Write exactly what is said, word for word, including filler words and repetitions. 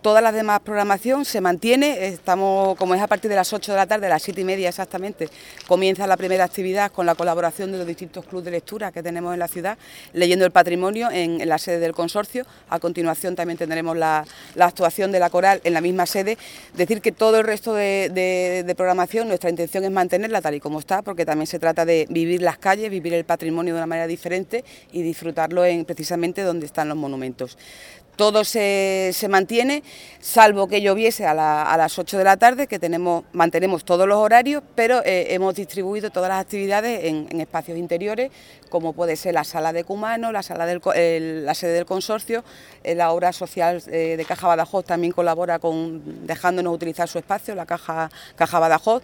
Todas las demás programación se mantiene, estamos, como es a partir de las ocho de la tarde, a las siete y media exactamente, comienza la primera actividad con la colaboración de los distintos clubes de lectura que tenemos en la ciudad, leyendo el patrimonio en, en la sede del consorcio. A continuación también tendremos la, la actuación de la coral en la misma sede. Decir que todo el resto de, de, de programación, nuestra intención es mantenerla tal y como está, porque también se trata de vivir las calles, vivir el patrimonio de una manera diferente y disfrutarlo en precisamente donde están los monumentos. Todo se, se mantiene, salvo que lloviese a, la, a las ocho de la tarde, que tenemos, mantenemos todos los horarios, pero eh, hemos distribuido todas las actividades en, en espacios interiores, como puede ser la sala de Cumano, la, sala del, el, la sede del consorcio, eh, la obra social eh, de Caja Badajoz también colabora con dejándonos utilizar su espacio, la Caja, Caja Badajoz,